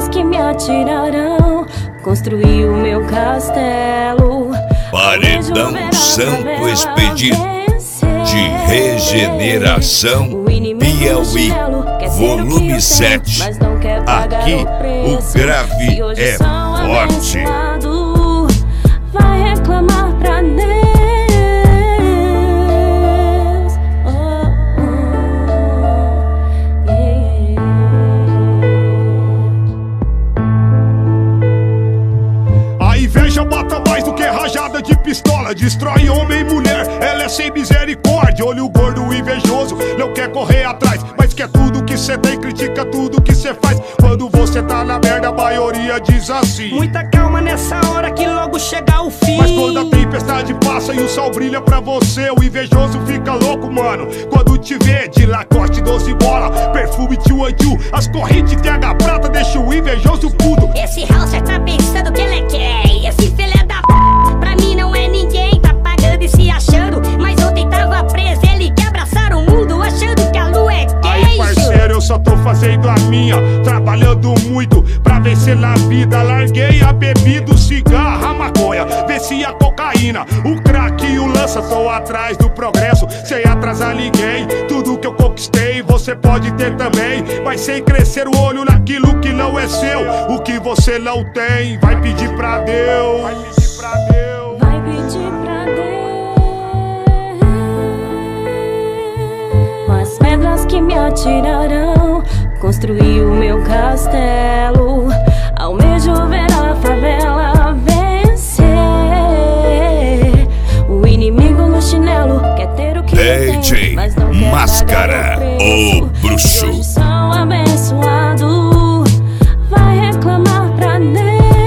pedras que me atirarão, construí o meu castelo. Paredão Santo Expedito de Regeneração Piauí, volume 7. Aqui o grave é forte. Vai reclamar pra Deus. A inveja mata mais do que rajada de pistola, destrói homem e mulher, ela é sem misericórdia. Olho gordo invejoso, não quer correr atrás, mas quer tudo que cê tem, critica tudo que cê faz. Quando você tá na merda, a maioria diz assim: muita calma nessa hora que logo chega o fim. Mas quando a tempestade passa e o sol brilha pra você, o invejoso fica louco, mano. Quando te vê de Lacoste 12 bola, perfume Tio Anju, as correntes TH prata deixa o invejoso puto. Esse Hauser tá pensando que ele é quem? Esse filho da p... pra mim não é ninguém, tá pagando e se achando. Mas ontem tava preso, ele quer abraçar o mundo achando que a lua é queijo. Aí parceiro, eu só tô fazendo a minha, trabalhando muito pra vencer na vida. Larguei a bebida, o cigarro, a maconha, venci a cocaína, o crack e o lança. Tô atrás do progresso, sem atrasar ninguém. Tudo que eu conquistei, você pode ter também, mas sem crescer o olho naquilo que não é seu. O que você não tem, vai pedir pra Deus. Vai pedir pra Deus. Vai pedir pra Deus. Com as pedras que me atirarão, construí o meu castelo. Almejo ver a favela vencer. O inimigo no chinelo quer ter o que eu tenho, mas não quer Máscara, pagar o preço. o bruxo. Hoje são abençoados, vai reclamar pra Deus.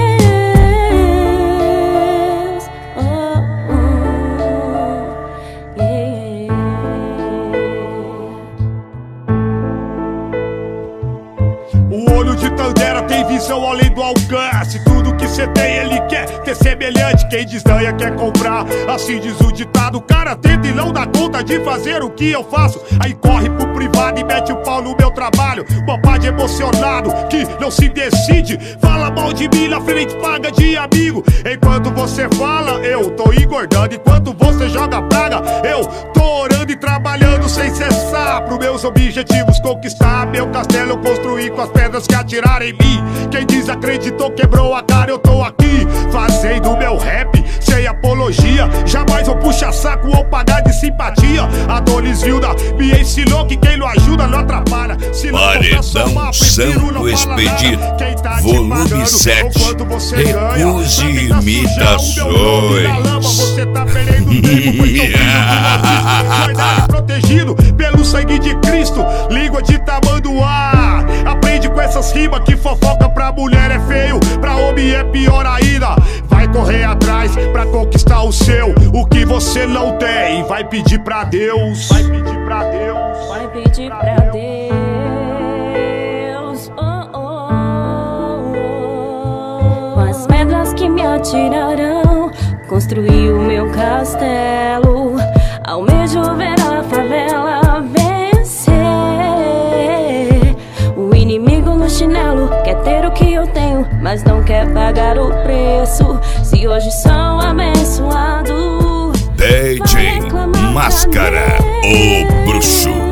O olho de Tandera tem visão além do alcance. Tudo que cê tem ele quer ter semelhante. Quem desdanha quer comprar, assim diz o ditado. Cara tenta e não dá conta de fazer o que eu faço, aí corre pro privado e mete o pau no meu trabalho. Bobagem emocionado que não se decide, fala mal de mim na frente, paga de amigo. Enquanto você fala, eu tô engordando. Enquanto você joga praga, eu tô orando e trabalhando sem cessar pro meus objetivos conquistar. Meu castelo eu construí com as pedras que atiraram em mim. Quem desacreditou quebrou a cara, eu tô aqui fazendo meu rap sem apologia. Jamais vou puxar saco ou pagar de simpatia. Adonis Vilda me ensinou que quem não ajuda não atrapalha. Se não Paredão somar, prefiro não Santo falar Expedito, nada. Quem tá te volume pagando, 7. ou quanto você ganha. Recuse Pra tentar sujar o meu nome na lama, imitações. você tá perdendo tempo, pois sou filho do guardado e protegido pelo sangue de Cristo. Língua de tamanduá, aprende com essas rimas que fofoca pra mulher é feio, pra homem é pior ainda. Vai correr atrás pra conquistar o seu. O que você não tem, vai pedir pra Deus. Vai pedir pra Deus. Vai pedir pra Deus. Com as pedras que me atirarão, construí o meu castelo. Almejo ver a favela vencer. O inimigo no chinelo quer ter o que eu tenho, mas não quer pagar o preço. Se hoje são abençoados, DJ Máscara, o bruxo.